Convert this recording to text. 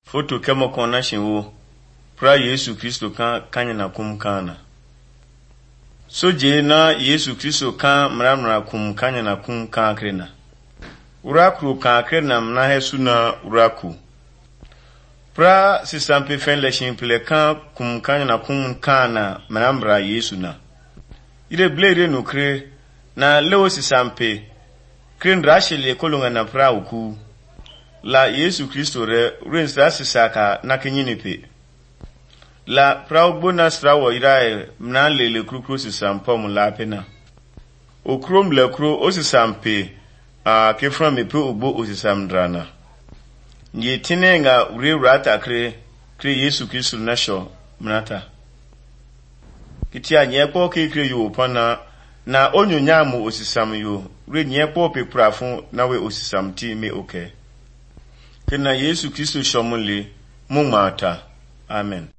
Foto kemo kona shinwo. Pra Yesu Kristo kan kanya na kum kana. So je na Yesu Kristo kan mramra kum kanya na kum kan krena. Uraku kan krena mna hesu na uraku. Pra sisampe fen leshin pele kan kum kanya na kum kana mramra Yesu na. Ide blede no kre na leo sisampe kren rashele kolonga na pra uku. La Yesu Kristo re rinsa sisaka na kenyinipe. La praugbo na strawo irae mna lele krukro sisampom la pena. Okrom le kro osisampe kefra mepe ogbo osisamdrana. Nye tinenga ure rata kre Yesu Kristo na sho mnata. Kitia nyepo kre yo pana na onyonyamu osisam yo re nyepo pe prafun na we osisam ti me okay. Kena Yesu Kristo shomule mumata. Amen.